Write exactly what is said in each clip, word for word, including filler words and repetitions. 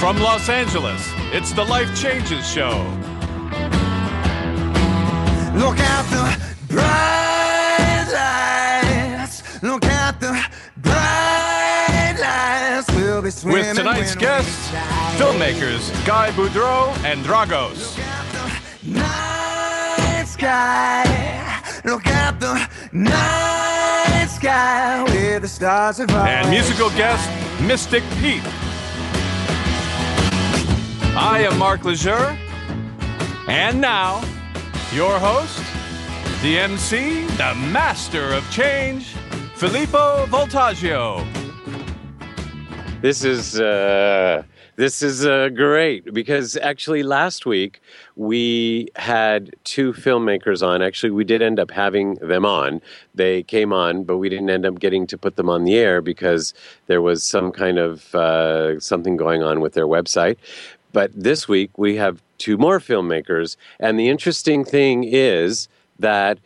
From Los Angeles, it's the Life Changes Show. Look at the bright lights. Look at the bright lights. We'll be swimming. With tonight's guests, filmmakers Guy Boudreau and Dragos. Look at the night sky. Look at the night sky where the stars are bright. And musical guest, Mystic Pete. I am Mark Lejeune. And now, your host, the M C, the master of change, Filippo Voltaggio. This is uh, this is uh, great because actually last week we had two filmmakers on. Actually, we did end up having them on. They came on, but we didn't end up getting to put them on the air because there was some kind of uh, something going on with their website. But this week we have two more filmmakers, and the interesting thing is that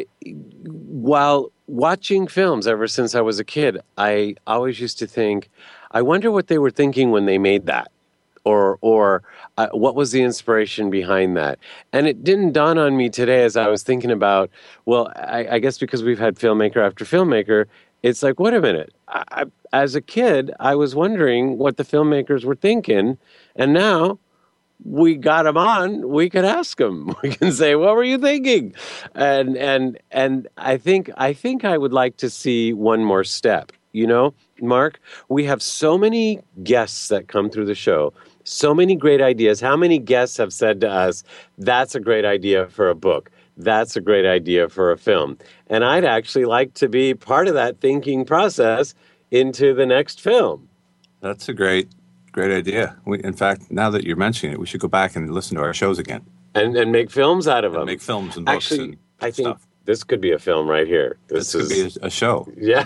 while watching films ever since I was a kid, I always used to think, I wonder what they were thinking when they made that, or or uh, what was the inspiration behind that. And it didn't dawn on me today as I was thinking about, well, I, I guess because we've had filmmaker after filmmaker, it's like, wait a minute. I, I, as a kid, I was wondering what the filmmakers were thinking, and now we got them on. We could ask them. We can say, "What were you thinking?" And and and I think I think I would like to see one more step. You know, Mark, we have so many guests that come through the show, so many great ideas. How many guests have said to us, "That's a great idea for a book. That's a great idea for a film." And I'd actually like to be part of that thinking process into the next film. That's a great, great idea. We, in fact, now that you're mentioning it, we should go back and listen to our shows again. And and make films out of and them. Make films and books actually, and I think stuff. This could be a film right here. This, this is, could be a, a show. Yeah.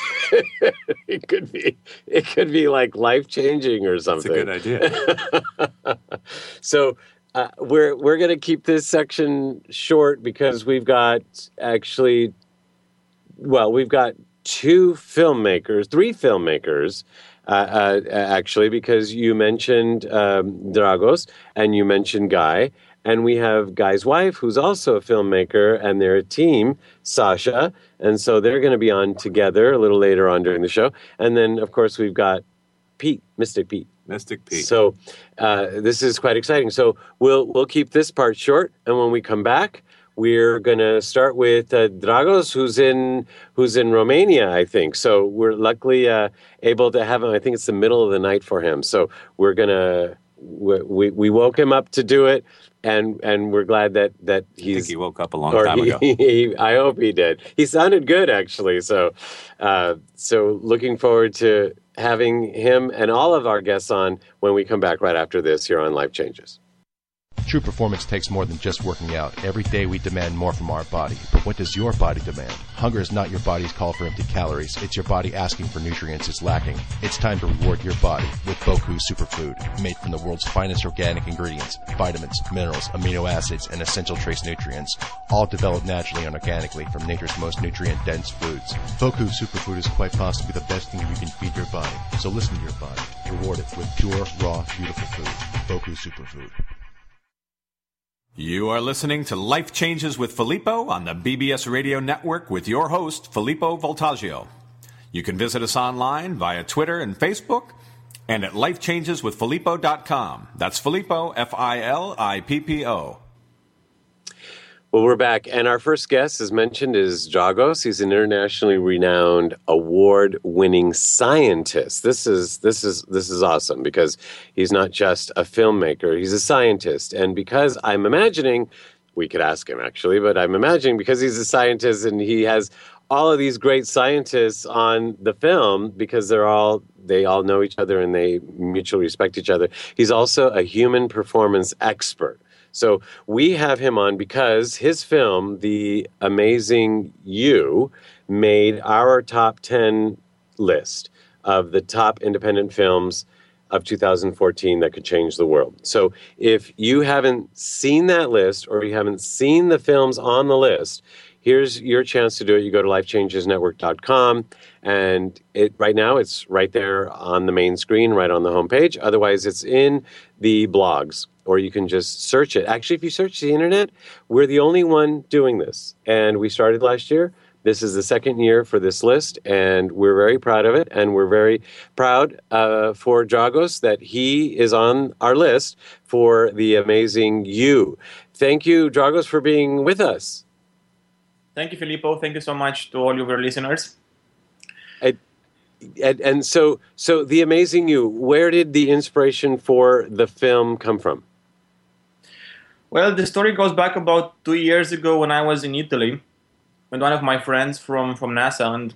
it could be. It could be like life changing or something. That's a good idea. So uh, we're we're going to keep this section short because we've got actually, well, we've got two filmmakers, three filmmakers, uh, uh, actually, because you mentioned um, Dragos and you mentioned Guy. And we have Guy's wife, who's also a filmmaker, and they're a team, Sasha. And so they're going to be on together a little later on during the show. And then, of course, we've got Pete, Mystic Pete. Mystic Pete. So uh, this is quite exciting. So we'll we'll keep this part short. And when we come back, we're going to start with uh, Dragos, who's in who's in Romania, I think. So we're luckily uh, able to have him. I think it's the middle of the night for him. So we're going to, we, we woke him up to do it. And and we're glad that, that he's... I think he woke up a long time he, ago. He, I hope he did. He sounded good, actually. So, uh, so looking forward to having him and all of our guests on when we come back right after this here on Life Changes. True performance takes more than just working out. Every day we demand more from our body. But what does your body demand? Hunger is not your body's call for empty calories. It's your body asking for nutrients it's lacking. It's time to reward your body with Boku Superfood, made from the world's finest organic ingredients, vitamins, minerals, amino acids, and essential trace nutrients, all developed naturally and organically from nature's most nutrient-dense foods. Boku Superfood is quite possibly the best thing you can feed your body. So listen to your body. Reward it with pure, raw, beautiful food. Boku Superfood. You are listening to Life Changes with Filippo on the B B S Radio Network with your host, Filippo Voltaggio. You can visit us online via Twitter and Facebook and at life changes with filippo dot com. That's Filippo, F I L I P P O. Well, we're back, and our first guest, as mentioned, is Dragos. He's an internationally renowned, award-winning scientist. This is this is this is awesome because he's not just a filmmaker; he's a scientist. And because I'm imagining, we could ask him actually, but I'm imagining because he's a scientist and he has all of these great scientists on the film because they're all they all know each other and they mutually respect each other. He's also a human performance expert. So we have him on because his film, The Amazing You, made our top ten list of the top independent films of two thousand fourteen that could change the world. So if you haven't seen that list or you haven't seen the films on the list, here's your chance to do it. You go to life changes network dot com, and it right now it's right there on the main screen, right on the homepage. Otherwise, it's in the blogs, or you can just search it. Actually, if you search the internet, we're the only one doing this, and we started last year. This is the second year for this list, and we're very proud of it. And we're very proud uh, for Dragos that he is on our list for the amazing you. Thank you, Dragos, for being with us. Thank you, Filippo. Thank you so much to all of your listeners. And, and, and so, so the amazing you, where did the inspiration for the film come from? Well, the story goes back about two years ago when I was in Italy with one of my friends from, from NASA, and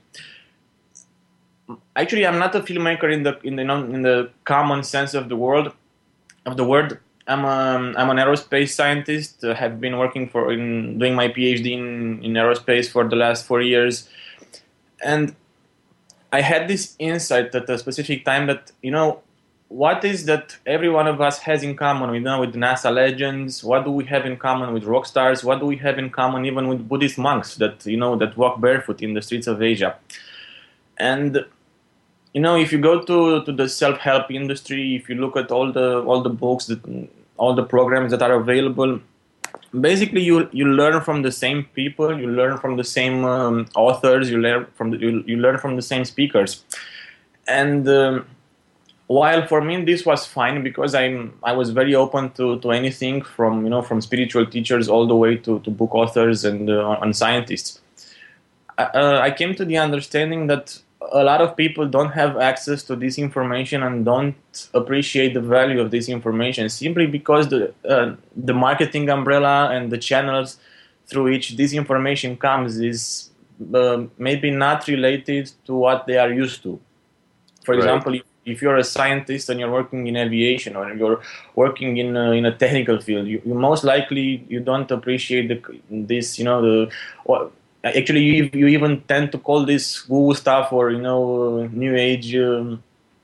actually I'm not a filmmaker in the in the in the common sense of the word of the word. I'm a, I'm an aerospace scientist. I have been working for in doing my PhD in, in aerospace for the last four years, and I had this insight at a specific time that, you know, what is that every one of us has in common, you know, with NASA legends? What do we have in common with rock stars? What do we have in common even with Buddhist monks that, you know, that walk barefoot in the streets of Asia? And, you know, if you go to, to the self-help industry, if you look at all the all the books, that, all the programs that are available, basically you you learn from the same people, you learn from the same um, authors, you learn from the, you, you learn from the same speakers, and. Um, While for me this was fine because I'm I was very open to, to anything from you know from spiritual teachers all the way to, to book authors and uh, and scientists. Uh, I came to the understanding that a lot of people don't have access to this information and don't appreciate the value of this information simply because the uh, the marketing umbrella and the channels through which this information comes is uh, maybe not related to what they are used to. For Right. example. If If you're a scientist and you're working in aviation or you're working in a, in a technical field, you, you most likely you don't appreciate the, this, you know, the or actually you you even tend to call this woo stuff or you know new age, um,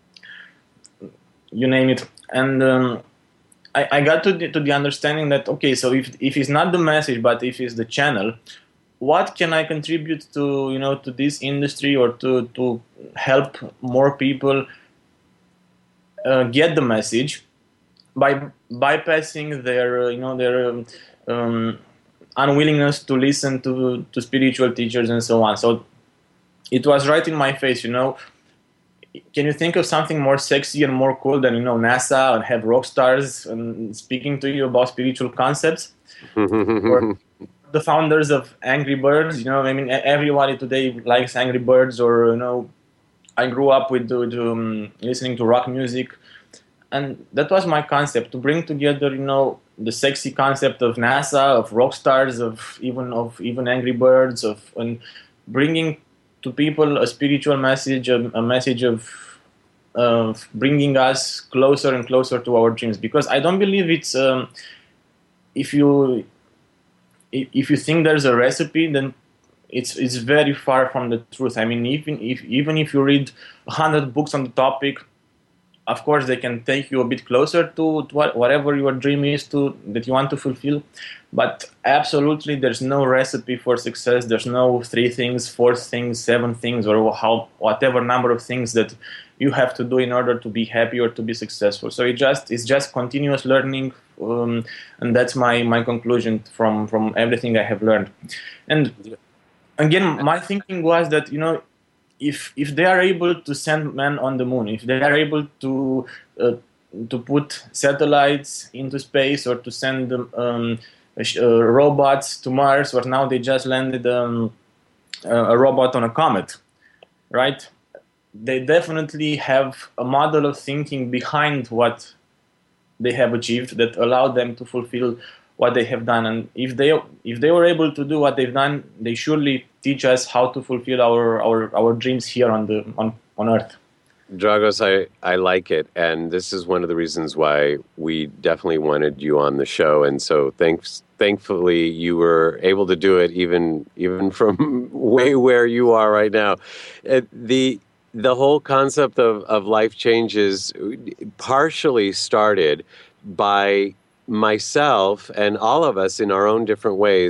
you name it. And um, I, I got to the, to the understanding that okay, so if if it's not the message, but if it's the channel, what can I contribute to you know to this industry or to to help more people Uh, get the message by bypassing their, uh, you know, their um, um, unwillingness to listen to to spiritual teachers and so on. So it was right in my face, you know. Can you think of something more sexy and more cool than you know NASA and have rock stars and speaking to you about spiritual concepts? Or the founders of Angry Birds, you know, I mean, everybody today likes Angry Birds, or you know. I grew up with, with um, listening to rock music, and that was my concept, to bring together, you know, the sexy concept of NASA, of rock stars, of even of even Angry Birds, of and bringing to people a spiritual message, a, a message of of bringing us closer and closer to our dreams. Because I don't believe it's um, if you if you think there's a recipe, then It's it's very far from the truth. I mean, even if even if you read a hundred books on the topic, of course they can take you a bit closer to, to what, whatever your dream is to that you want to fulfill. But absolutely, there's no recipe for success. There's no three things, four things, seven things, or how whatever number of things that you have to do in order to be happy or to be successful. So it just it's just continuous learning, um, and that's my my conclusion from from everything I have learned. And again, my thinking was that, you know, if if they are able to send men on the moon, if they are able to uh, to put satellites into space or to send um, uh, robots to Mars, or now they just landed um, a robot on a comet, right? They definitely have a model of thinking behind what they have achieved that allowed them to fulfill what they have done. And if they if they were able to do what they've done, they surely teach us how to fulfill our our, our dreams here on the on, on Earth. Dragos, I, I like it, and this is one of the reasons why we definitely wanted you on the show. And so, thanks, thankfully, you were able to do it even even from way where you are right now. Uh, the the whole concept of, of life changes partially started by myself and all of us in our own different ways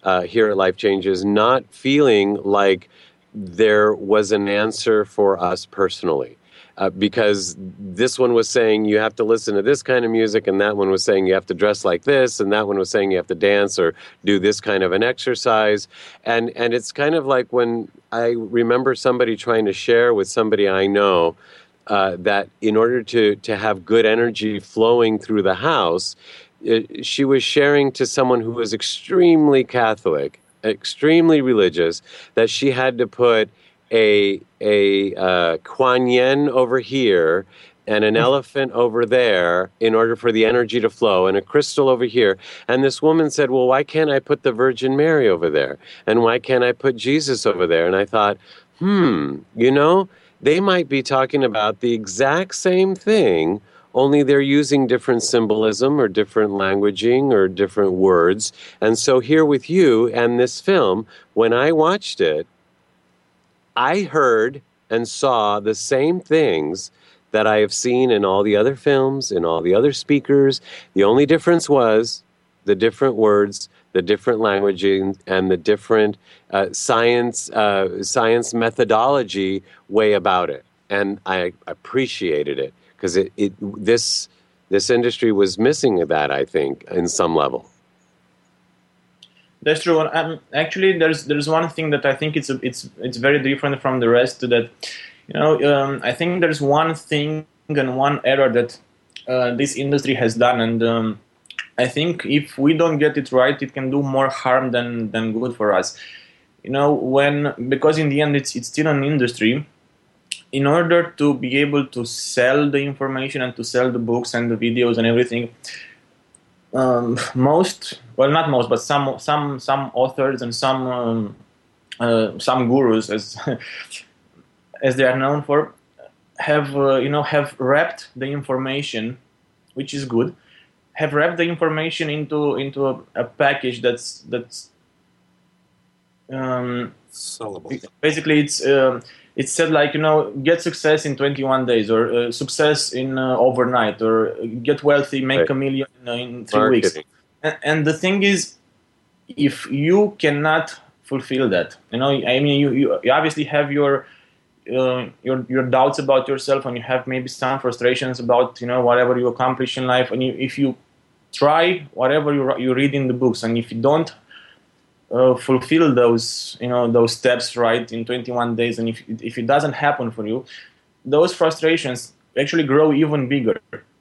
uh, here at Life Changes, not feeling like there was an answer for us personally. Uh, because this one was saying you have to listen to this kind of music, and that one was saying you have to dress like this, and that one was saying you have to dance or do this kind of an exercise. And and it's kind of like when I remember somebody trying to share with somebody I know uh, that in order to, to have good energy flowing through the house, it, she was sharing to someone who was extremely Catholic, extremely religious, that she had to put a a uh, Kuan Yin over here and an elephant over there in order for the energy to flow, and a crystal over here. And this woman said, well, why can't I put the Virgin Mary over there? And why can't I put Jesus over there? And I thought, hmm, you know, they might be talking about the exact same thing, only they're using different symbolism or different languaging or different words. And so here with you and this film, when I watched it, I heard and saw the same things that I have seen in all the other films, in all the other speakers. The only difference was the different words, the different languaging, and the different uh, science uh, science methodology way about it. And I appreciated it because it, it this this industry was missing that, I think, in some level. That's true. Um, actually, there's there's one thing that I think it's a, it's it's very different from the rest. That, you know, um, I think there's one thing and one error that uh, this industry has done, and um, I think if we don't get it right, it can do more harm than than good for us. You know, when because in the end it's it's still an industry. In order to be able to sell the information and to sell the books and the videos and everything. Um, most, well, not most, but some, some, some authors and some, um, uh, some gurus, as as they are known for, have uh, you know have wrapped the information, which is good, have wrapped the information into into a, a package that's that's um, sellable. Basically, it's. Um, It's said like, you know, get success in twenty-one days, or uh, success in uh, overnight, or get wealthy, make right. a million uh, in three Marketing. weeks. And, and the thing is, if you cannot fulfill that, you know, I mean, you, you, you obviously have your, uh, your your doubts about yourself, and you have maybe some frustrations about, you know, whatever you accomplish in life. And you, if you try whatever you, you read in the books, and if you don't Uh, fulfill those, you know, those steps right in twenty-one days, and if if it doesn't happen for you, those frustrations actually grow even bigger.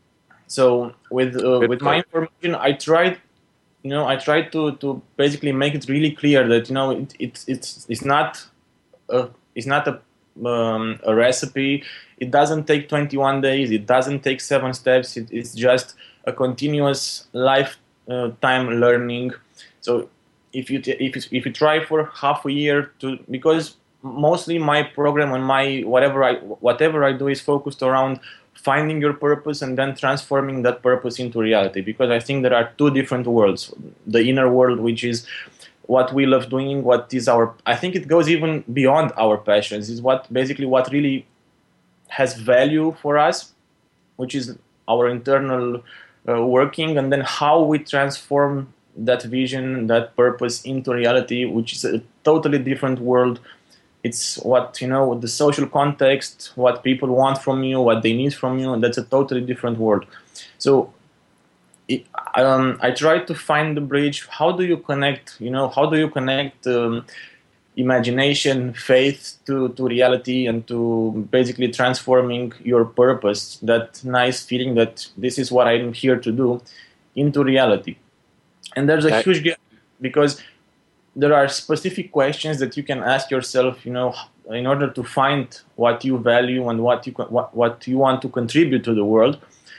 So with uh, with my information, I tried, you know, I tried to to basically make it really clear that, you know, it, it it's it's not a it's not a um, a recipe. It doesn't take twenty-one days. It doesn't take seven steps. It, it's just a continuous lifetime uh, learning. So if you t- if you, if you try for half a year to, because mostly my program and my whatever I whatever I do is focused around finding your purpose and then transforming that purpose into reality, because I think there are two different worlds. The inner world, which is what we love doing, what is our, I think it goes even beyond our passions, is what basically what really has value for us, which is our internal uh, working, and then how we transform that vision, that purpose into reality, which is a totally different world. It's what, you know, the social context, what people want from you, what they need from you, and that's a totally different world. So it, um, I try to find the bridge. How do you connect, you know, how do you connect um, imagination, faith to, to reality, and to basically transforming your purpose, that nice feeling that this is what I'm here to do, into reality. And there's a huge gap, because there are specific questions that you can ask yourself, you know, in order to find what you value and what you what, what you want to contribute to the world.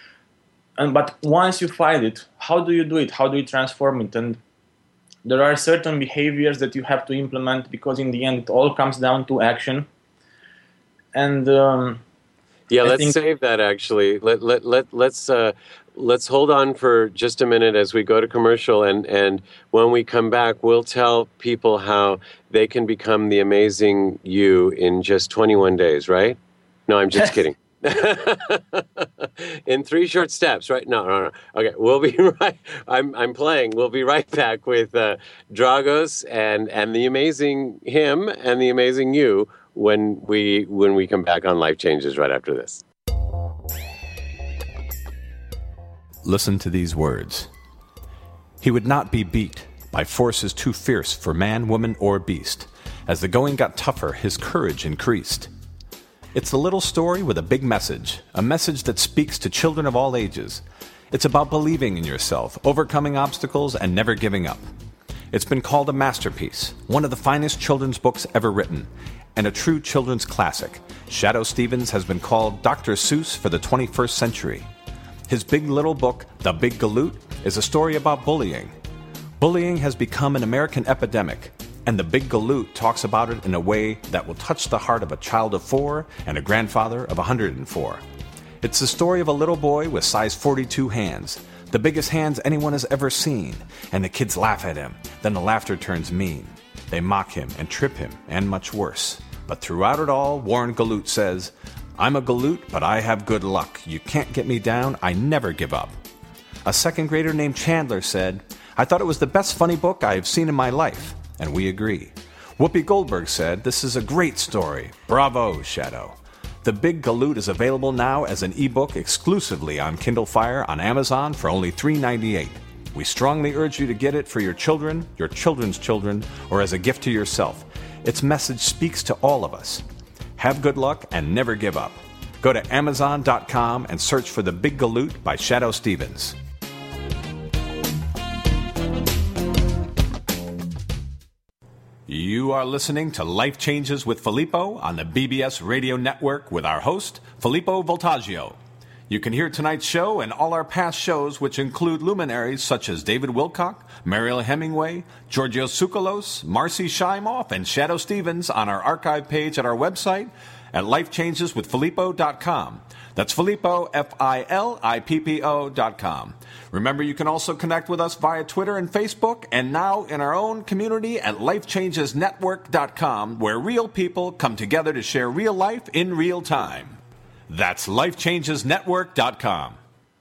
And but once you find it, how do you do it? How do you transform it? And there are certain behaviors that you have to implement, because in the end, it all comes down to action. And um, yeah, I let's think- save that. Actually, let let let let's. Uh, Let's hold on for just a minute as we go to commercial, and, and when we come back, we'll tell people how they can become the amazing you in just twenty-one days, right? No, I'm just kidding. In three short steps, right? No, no, no. Okay, we'll be right. I'm I'm playing. We'll be right back with uh, Dragos and and the amazing him and the amazing you when we when we come back on Life Changes right after this. Listen to these words. He would not be beat by forces too fierce for man, woman, or beast. As the going got tougher, his courage increased. It's a little story with a big message, a message that speaks to children of all ages. It's about believing in yourself, overcoming obstacles, and never giving up. It's been called a masterpiece, one of the finest children's books ever written, and a true children's classic. Shadoe Stevens has been called Doctor Seuss for the twenty-first century. His big little book, The Big Galoot, is a story about bullying. Bullying has become an American epidemic, and The Big Galoot talks about it in a way that will touch the heart of a child of four and a grandfather of one hundred four. It's the story of a little boy with size forty-two hands, the biggest hands anyone has ever seen, and the kids laugh at him. Then the laughter turns mean. They mock him and trip him, and much worse. But throughout it all, Warren Galoot says, "I'm a Galoot, but I have good luck. You can't get me down. I never give up." A second grader named Chandler said, "I thought it was the best funny book I have seen in my life." And we agree. Whoopi Goldberg said, "This is a great story. Bravo, Shadoe." The Big Galoot is available now as an ebook exclusively on Kindle Fire on Amazon for only three dollars and ninety-eight cents. We strongly urge you to get it for your children, your children's children, or as a gift to yourself. Its message speaks to all of us. Have good luck and never give up. Go to amazon dot com and search for The Big Galoot by Shadoe Stevens. You are listening to Life Changes with Filippo on the B B S Radio Network with our host, Filippo Voltaggio. You can hear tonight's show and all our past shows, which include luminaries such as David Wilcock, Mariel Hemingway, Georgios Tsoukalos, Marcy Shimoff, and Shadoe Stevens on our archive page at our website at life changes with filippo dot com. That's Filippo, F I L I P P O dot com. Remember, you can also connect with us via Twitter and Facebook, and now in our own community at life changes network dot com, where real people come together to share real life in real time. That's life changes network dot com.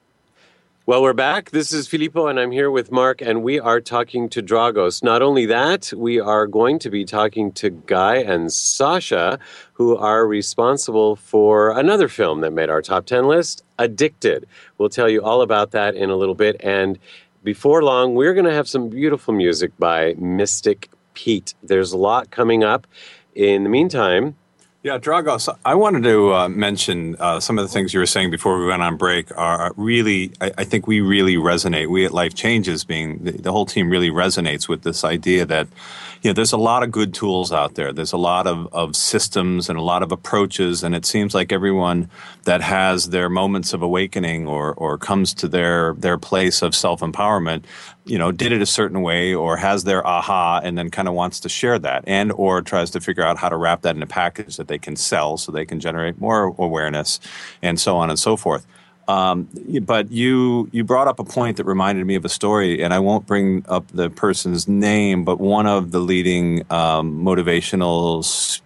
Well, we're back. This is Filippo, and I'm here with Mark, and we are talking to Dragos. Not only that, we are going to be talking to Guy and Sasha, who are responsible for another film that made our top ten list, Addicted. We'll tell you all about that in a little bit. And before long, we're going to have some beautiful music by Mystic Pete. There's a lot coming up. In the meantime... Yeah, Dragos, I wanted to uh, mention uh, some of the things you were saying before we went on break are really, I, I think we really resonate. We at Life Changes, being the, the whole team really resonates with this idea that, you know, there's a lot of good tools out there. There's a lot of, of systems and a lot of approaches, and it seems like everyone that has their moments of awakening or, or comes to their, their place of self-empowerment, you know, did it a certain way or has their aha and then kind of wants to share that and or tries to figure out how to wrap that in a package that they can sell so they can generate more awareness and so on and so forth. Um, but you you brought up a point that reminded me of a story, and I won't bring up the person's name, but one of the leading um, motivational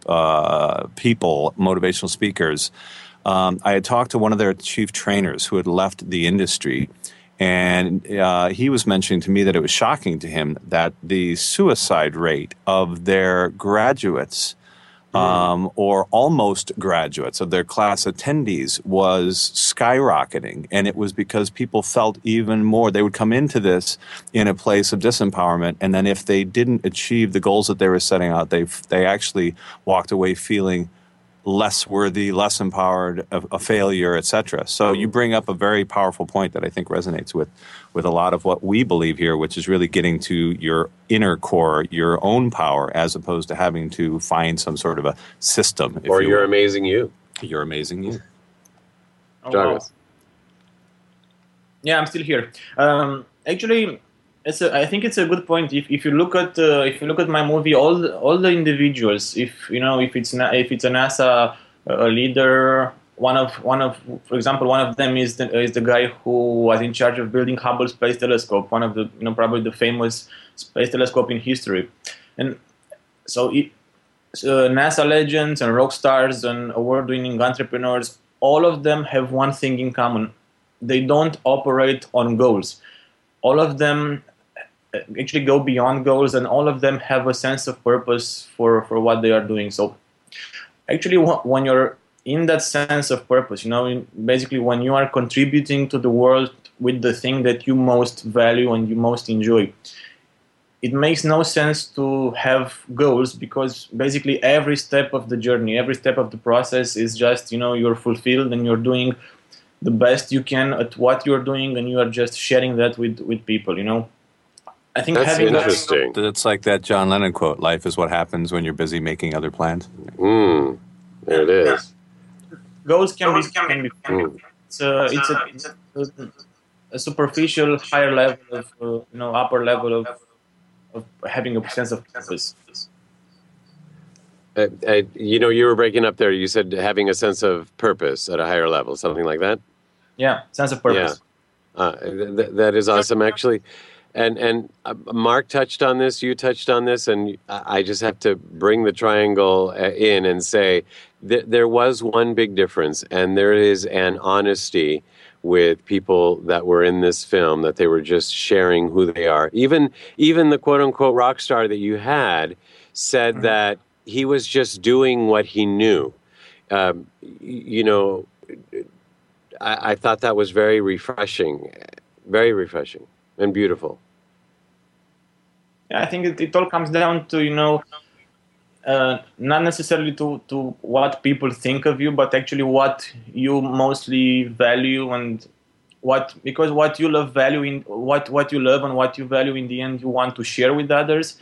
uh, people, motivational speakers, um, I had talked to one of their chief trainers who had left the industry. And uh, he was mentioning to me that it was shocking to him that the suicide rate of their graduates um, or almost graduates of their class attendees was skyrocketing. And it was because people felt even more. They would come into this in a place of disempowerment. And then if they didn't achieve the goals that they were setting out, they they actually walked away feeling less worthy, less empowered, a, a failure, et cetera. So you bring up a very powerful point that I think resonates with, with a lot of what we believe here, which is really getting to your inner core, your own power, as opposed to having to find some sort of a system. Or you you're will. amazing you. You're amazing you. Oh, wow. Yeah, I'm still here. Um, actually, it's a, I think it's a good point. If if you look at uh, if you look at my movie, all the, all the individuals, if you know if it's na- if it's a NASA uh, leader, one of one of for example, one of them is the is the guy who was in charge of building Hubble Space Telescope, one of the you know probably the famous space telescope in history, and so, it, so NASA legends and rock stars and award-winning entrepreneurs, all of them have one thing in common. They don't operate on goals. All of them actually go beyond goals, and all of them have a sense of purpose for, for what they are doing. So actually, when you're in that sense of purpose, you know, basically when you are contributing to the world with the thing that you most value and you most enjoy, it makes no sense to have goals, because basically every step of the journey, every step of the process is just, you know, you're fulfilled and you're doing the best you can at what you're doing, and you are just sharing that with, with people, you know. I think That's having interesting. that, It's like that John Lennon quote, life is what happens when you're busy making other plans. Mm, there it is. goals can be, can be Mm. it's, a, it's, a, it's a, a superficial, higher level of, uh, you know, upper level of, of having a sense of purpose. Uh, uh, you know, you were breaking up there. You said having a sense of purpose at a higher level, something like that? Yeah, sense of purpose. Yeah. Uh, th- th- that is awesome, actually. And and uh, Mark touched on this, you touched on this, and I I just have to bring the triangle uh, in and say that there was one big difference, and there is an honesty with people that were in this film, that they were just sharing who they are. Even even the quote-unquote rock star that you had said mm-hmm. that he was just doing what he knew. Um, you know, I, I thought that was very refreshing, very refreshing and beautiful. Yeah, I think it, it all comes down to, you know, uh, not necessarily to, to what people think of you, but actually what you mostly value, and what, because what you love value in what, what you love and what you value in the end you want to share with others.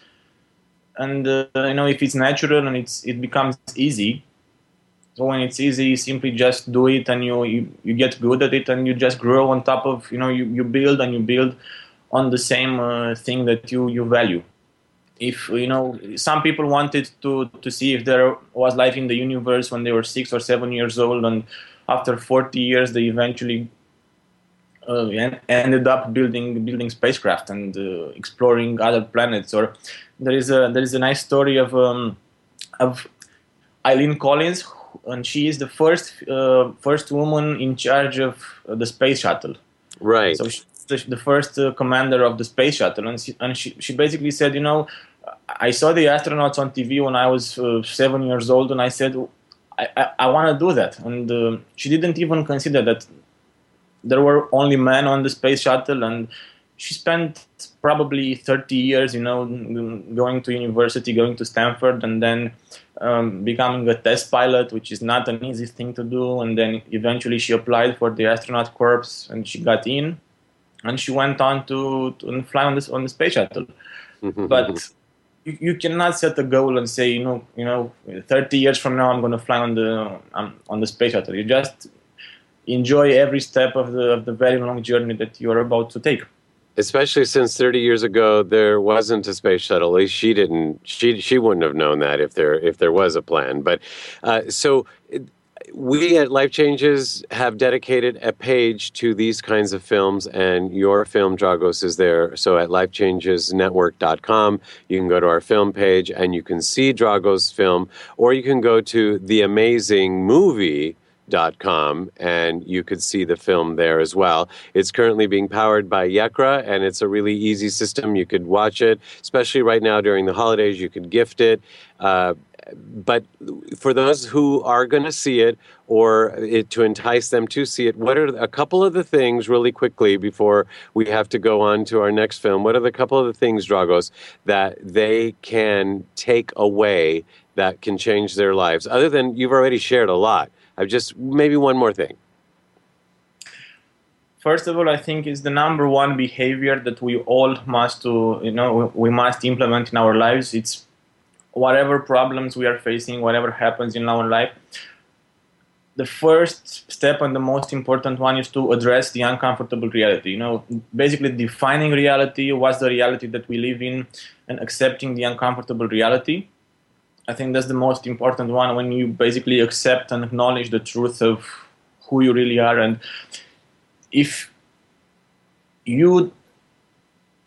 And uh, you know, if it's natural and it's it becomes easy. So when it's easy, you simply just do it, and you, you, you get good at it, and you just grow on top of, you know, you, you build and you build on the same uh, thing that you, you value. If, you know, some people wanted to, to see if there was life in the universe when they were six or seven years old, and after forty years they eventually uh, ended up building building spacecraft and uh, exploring other planets. Or there is a there is a nice story of um, of Eileen Collins, and she is the first uh, first woman in charge of the space shuttle. Right. So she's the, the first uh, commander of the space shuttle, and she, and she she basically said, you know, I saw the astronauts on T V when I was uh, seven years old, and I said, I I, I want to do that. And uh, she didn't even consider that there were only men on the space shuttle, and she spent probably thirty years, you know, going to university, going to Stanford, and then um, becoming a test pilot, which is not an easy thing to do. And then eventually she applied for the astronaut corps, and she got in, and she went on to, to fly on this on the space shuttle. But you, you cannot set a goal and say, you know, you know, thirty years from now I'm going to fly on the um, on the space shuttle. You just enjoy every step of the of the very long journey that you are about to take. Especially since thirty years ago there wasn't a space shuttle. At least she didn't. She she wouldn't have known that if there if there was a plan. But uh, so we at Life Changes have dedicated a page to these kinds of films, and your film Dragos is there. So at life changes network dot com, you can go to our film page and you can see Dragos' film, or you can go to the amazing movie dot com and you could see the film there as well. It's currently being powered by Yekra, and it's a really easy system. You could watch it, especially right now during the holidays. You could gift it. Uh, but for those who are going to see it, or it, to entice them to see it, what are a couple of the things really quickly before we have to go on to our next film? What are the couple of the things, Dragos, that they can take away that can change their lives? Other than you've already shared a lot. I've just maybe one more thing. First of all, I think it's the number one behavior that we all must to, you know, we must implement in our lives. It's whatever problems we are facing, whatever happens in our life. The first step and the most important one is to address the uncomfortable reality. You know, basically defining reality, what's the reality that we live in, and accepting the uncomfortable reality. I think that's the most important one, when you basically accept and acknowledge the truth of who you really are. And if you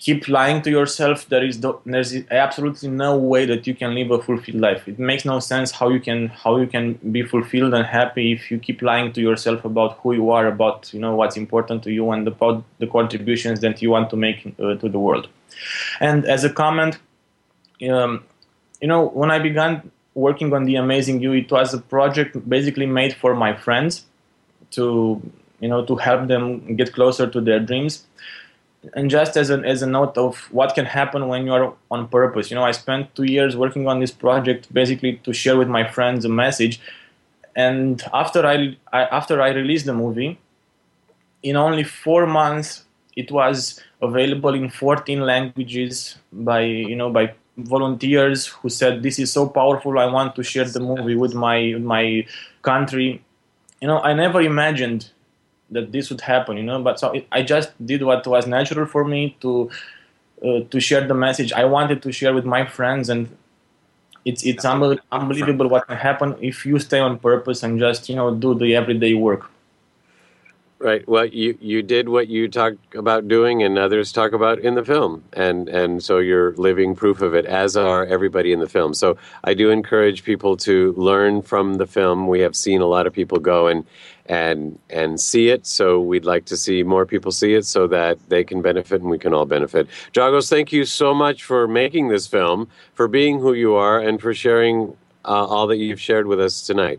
keep lying to yourself, there is do, there's absolutely no way that you can live a fulfilled life. It makes no sense how you can how you can be fulfilled and happy if you keep lying to yourself about who you are, about you know what's important to you, and about the contributions that you want to make uh, to the world. And as a comment, um, you know, when I began working on The Amazing You, it was a project basically made for my friends to you know to help them get closer to their dreams. And just as a, as a note of what can happen when you are on purpose, you know, I spent two years working on this project basically to share with my friends a message. And after I, I after I released the movie, in only four months, it was available in fourteen languages by you know by volunteers who said, "This is so powerful. I want to share the movie with my with my country." You know, I never imagined that this would happen, you know. But so it, I just did what was natural for me to uh, to share the message I wanted to share with my friends, and it's it's unbe- unbelievable what can happen if you stay on purpose and just you know do the everyday work. Right. Well, you, you did what you talk about doing and others talk about in the film. And, and so you're living proof of it, as are everybody in the film. So I do encourage people to learn from the film. We have seen a lot of people go and and and see it. So we'd like to see more people see it so that they can benefit and we can all benefit. Dragos, thank you so much for making this film, for being who you are, and for sharing uh, all that you've shared with us tonight.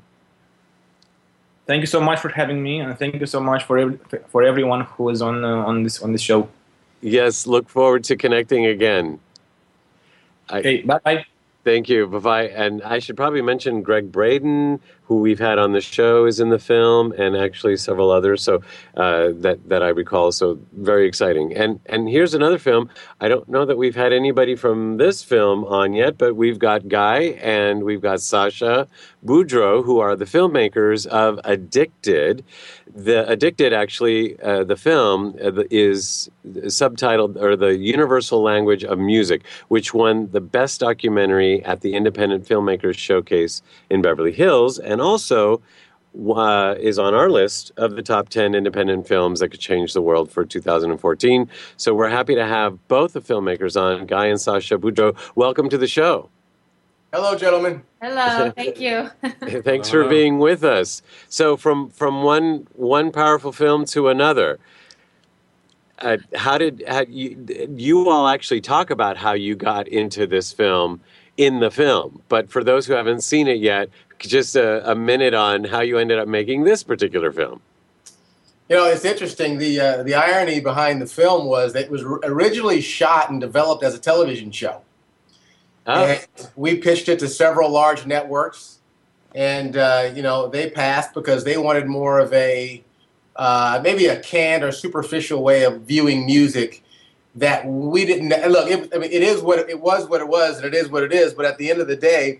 Thank you so much for having me, and thank you so much for every, for everyone who is on uh, on this on this show. Yes, look forward to connecting again. Okay, bye bye. Thank you. Bye bye. And I should probably mention Greg Braden, who we've had on the show, is in the film, and actually several others. So uh, that that I recall. So very exciting. And and here's another film. I don't know that we've had anybody from this film on yet, but we've got Guy and we've got Sasha Boudreau, who are the filmmakers of Addicted. The Addicted, actually, uh, the film uh, is subtitled, or the Universal Language of Music, which won the Best Documentary at the Independent Filmmakers Showcase in Beverly Hills, and also uh, is on our list of the top ten independent films that could change the world for two thousand fourteen. So we're happy to have both the filmmakers on, Guy and Sasha Boudreau. Welcome to the show. Hello, gentlemen. Hello, thank you. Thanks for being with us. So from from one one powerful film to another, uh, how did how you, you all actually talk about how you got into this film in the film? But for those who haven't seen it yet, just a, a minute on how you ended up making this particular film. You know, it's interesting. The uh, the irony behind the film was that it was originally shot and developed as a television show. Oh. And we pitched it to several large networks, and uh, you know they passed because they wanted more of a uh, maybe a canned or superficial way of viewing music that we didn't look. It, I mean, it is what it was, what it was, and it is what it is. But at the end of the day,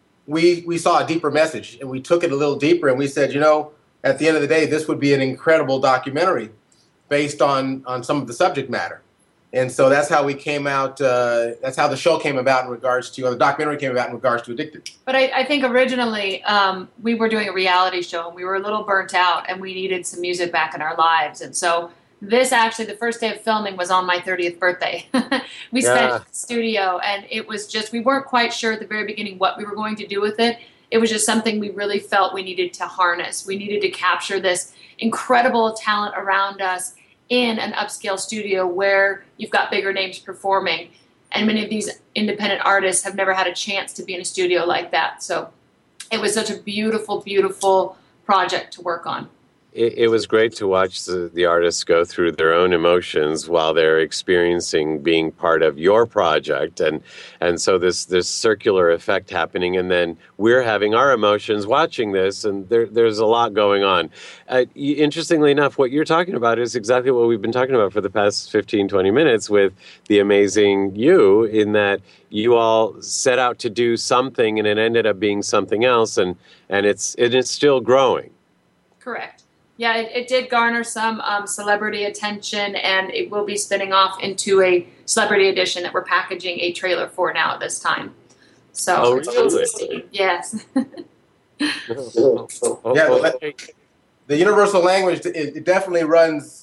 we we saw a deeper message, and we took it a little deeper, and we said, you know, at the end of the day, this would be an incredible documentary based on on some of the subject matter. And so that's how we came out, uh, that's how the show came about in regards to, or the documentary came about in regards to Addicted. But I, I think originally um, we were doing a reality show, and we were a little burnt out, and we needed some music back in our lives. And so this actually, the first day of filming was on my thirtieth birthday. we yeah. spent in the studio, and it was just, we weren't quite sure at the very beginning what we were going to do with it. It was just something we really felt we needed to harness. We needed to capture this incredible talent around us in an upscale studio where you've got bigger names performing. And many of these independent artists have never had a chance to be in a studio like that. So it was such a beautiful, beautiful project to work on. It, it was great to watch the, the artists go through their own emotions while they're experiencing being part of your project. And and so this, this circular effect happening, and then we're having our emotions watching this, and there, there's a lot going on. Uh, interestingly enough, what you're talking about is exactly what we've been talking about for the past fifteen, twenty minutes with The Amazing You, in that you all set out to do something and it ended up being something else, and, and it's it is still growing. Correct. Yeah, it, it did garner some um, celebrity attention, and it will be spinning off into a celebrity edition that we're packaging a trailer for now at this time. So, oh, really? Yes. yeah, the, the universal language, it, it definitely runs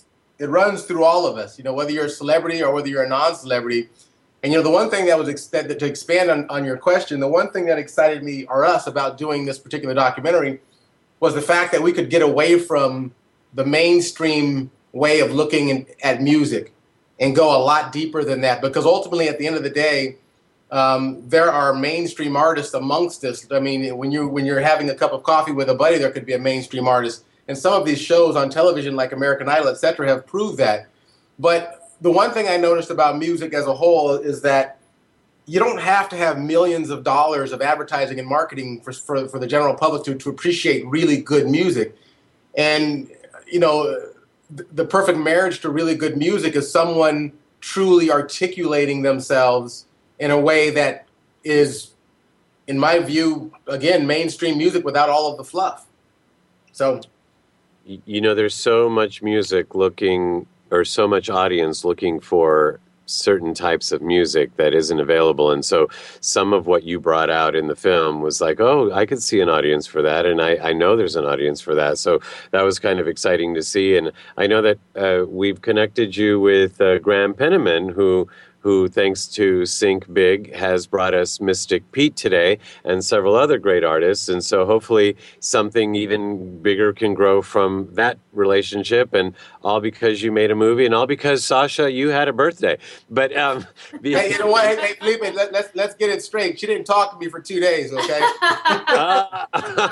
it runs through all of us, you know, whether you're a celebrity or whether you're a non-celebrity. And, you know, the one thing that was, ex- that, to expand on, on your question, the one thing that excited me or us about doing this particular documentary was the fact that we could get away from the mainstream way of looking in, at music and go a lot deeper than that. Because ultimately, at the end of the day, um, there are mainstream artists amongst us. I mean, when, you, when you're having a cup of coffee with a buddy, there could be a mainstream artist. And some of these shows on television, like American Idol, et cetera, have proved that. But the one thing I noticed about music as a whole is that you don't have to have millions of dollars of advertising and marketing for, for, for the general public to, to appreciate really good music. And, you know, th- the perfect marriage to really good music is someone truly articulating themselves in a way that is, in my view, again, mainstream music without all of the fluff. So, you know, there's so much music looking, or so much audience looking for certain types of music that isn't available. And so some of what you brought out in the film was like, oh, I could see an audience for that. And I, I know there's an audience for that. So that was kind of exciting to see. And I know that uh, we've connected you with uh, Graham Penniman, who who, thanks to Sync Big, has brought us Mystic Pete today and several other great artists. And so hopefully something even bigger can grow from that relationship, and all because you made a movie, and all because, Sasha, you had a birthday. But um, the- hey, you know what? Hey, hey Felipe, let, let's, let's get it straight. She didn't talk to me for two days, okay? uh,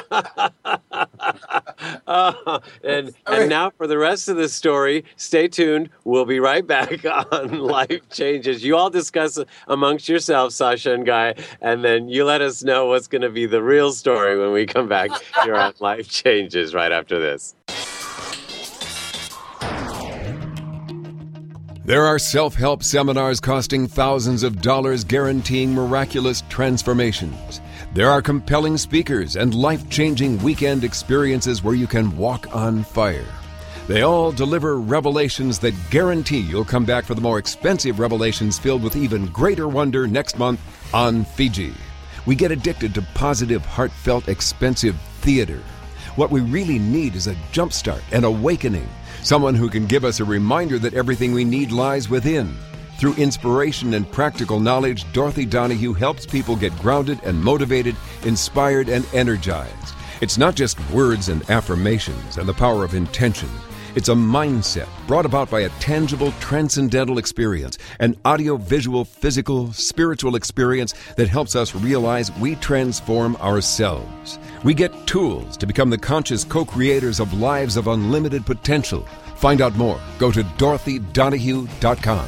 uh, and, and now for the rest of the story, stay tuned. We'll be right back on Life Changes. You all discuss amongst yourselves, Sasha and Guy, and then you let us know what's going to be the real story when we come back here on Life Changes right after this. There are self-help seminars costing thousands of dollars guaranteeing miraculous transformations. There are compelling speakers and life-changing weekend experiences where you can walk on fire. They all deliver revelations that guarantee you'll come back for the more expensive revelations filled with even greater wonder next month on Fiji. We get addicted to positive, heartfelt, expensive theater. What we really need is a jumpstart, an awakening, someone who can give us a reminder that everything we need lies within. Through inspiration and practical knowledge, Dorothy Donahue helps people get grounded and motivated, inspired and energized. It's not just words and affirmations and the power of intention. It's a mindset brought about by a tangible, transcendental experience, an audio-visual, physical, spiritual experience that helps us realize we transform ourselves. We get tools to become the conscious co-creators of lives of unlimited potential. Find out more. Go to dorothy donahue dot com.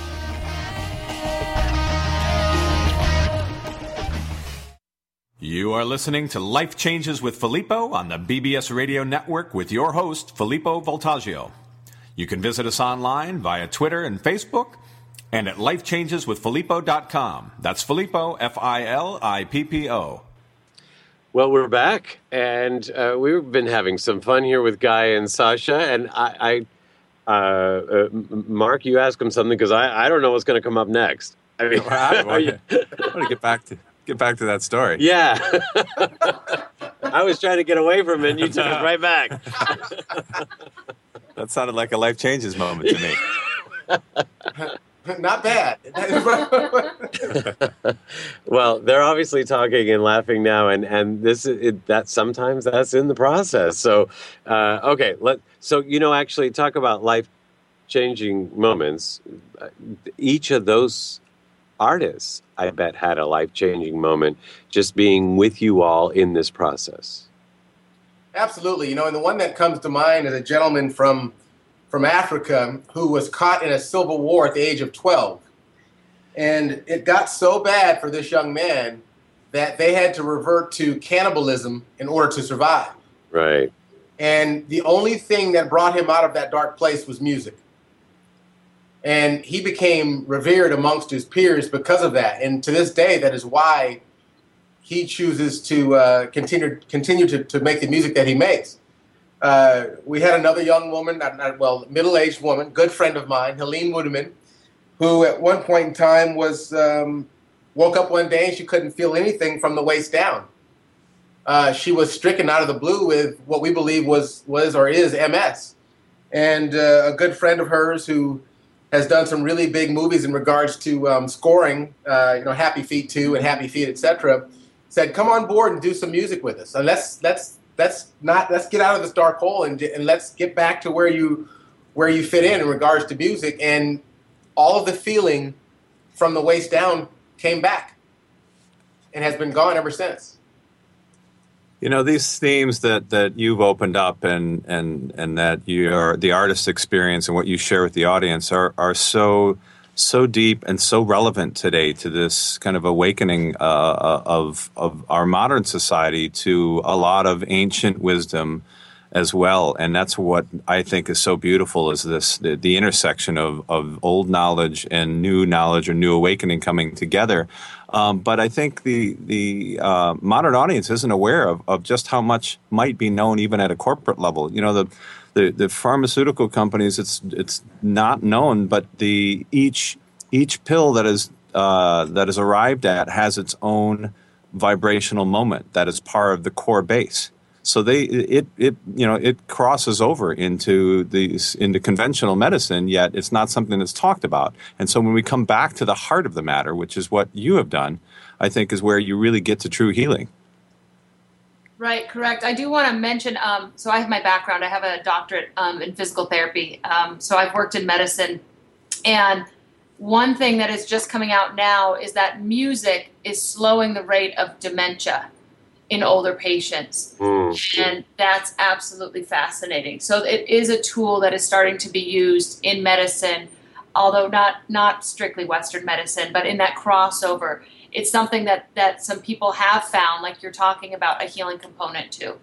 You are listening to Life Changes with Filippo on the B B S Radio Network with your host, Filippo Voltaggio. You can visit us online via Twitter and Facebook and at life changes with filippo dot com. That's Filippo, F I L I P P O. Well, we're back, and uh, we've been having some fun here with Guy and Sasha. And I, I uh, uh, Mark, you ask him something because I, I don't know what's going to come up next. I mean, I want to, I want to get back to get back to that story. Yeah, I was trying to get away from it, and you took us right back. That sounded like a life changes moment to me. Not bad. Well, they're obviously talking and laughing now, and and this it, that sometimes that's in the process. So, uh, okay, let so you know actually talk about life changing moments. Each of those artists, I bet, had a life changing moment just being with you all in this process. Absolutely. You know, and the one that comes to mind is a gentleman from from Africa who was caught in a civil war at the age of twelve. And it got so bad for this young man that they had to revert to cannibalism in order to survive. Right. And the only thing that brought him out of that dark place was music. And he became revered amongst his peers because of that. And to this day, that is why he chooses to uh, continue continue to, to make the music that he makes. Uh, we had another young woman, not, not, well, middle-aged woman, good friend of mine, Helene Woodeman, who at one point in time was um, woke up one day and she couldn't feel anything from the waist down. Uh, she was stricken out of the blue with what we believe was was or is M S. and uh, a good friend of hers who has done some really big movies in regards to um, scoring, uh, you know, Happy Feet two and Happy Feet, et cetera, said, "Come on board and do some music with us. And let's let's let's not let's get out of this dark hole and and let's get back to where you where you fit in in regards to music." And all of the feeling from the waist down came back, and has been gone ever since. You know, these themes that, that you've opened up and, and, and that your the artist experience and what you share with the audience are, are so so deep and so relevant today to this kind of awakening uh, of of our modern society to a lot of ancient wisdom as well. And that's what I think is so beautiful, is this the, the intersection of, of old knowledge and new knowledge or new awakening coming together. Um, but I think the the uh, modern audience isn't aware of, of just how much might be known even at a corporate level. You know, the the, the pharmaceutical companies, it's it's not known, but the each each pill that is uh, that is arrived at has its own vibrational moment that is part of the core base. So they it it you know it crosses over into these into conventional medicine, yet it's not something that's talked about. And so when we come back to the heart of the matter, which is what you have done, I think is where you really get to true healing. Right, correct. I do want to mention, um, so I have my background. I have a doctorate um, in physical therapy. Um, so I've worked in medicine. And one thing that is just coming out now is that music is slowing the rate of dementia in older patients. Mm. And that's absolutely fascinating. So it is a tool that is starting to be used in medicine, although not not strictly Western medicine, but in that crossover. It's something that, that some people have found, like you're talking about, a healing component to.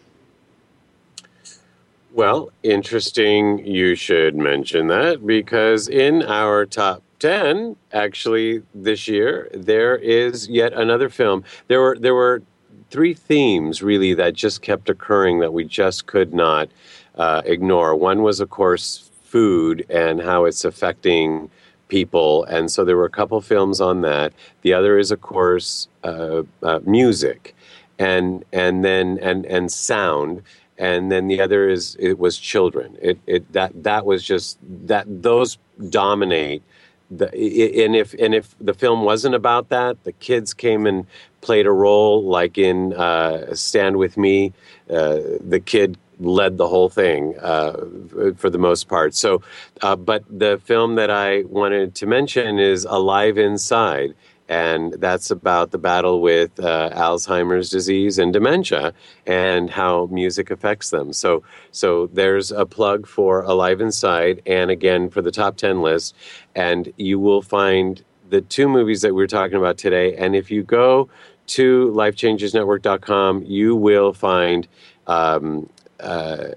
Well, interesting you should mention that, because in our top ten, actually, this year, there is yet another film. There were there were three themes, really, that just kept occurring that we just could not uh, ignore. One was, of course, food and how it's affecting people, and so there were a couple films on that. The other is, of course, uh, uh, music, and and then and and sound, and then the other is it was children. It it that that was just that those dominate. The, and if and if the film wasn't about that, the kids came and played a role, like in uh, Stand With Me. Uh, the kid led the whole thing uh, for the most part. So, uh, but the film that I wanted to mention is Alive Inside, and that's about the battle with uh, Alzheimer's disease and dementia and how music affects them. So, so there's a plug for Alive Inside, and again for the top ten list, and you will find the two movies that we're talking about today. And if you go to life changes network dot com, you will find um, uh,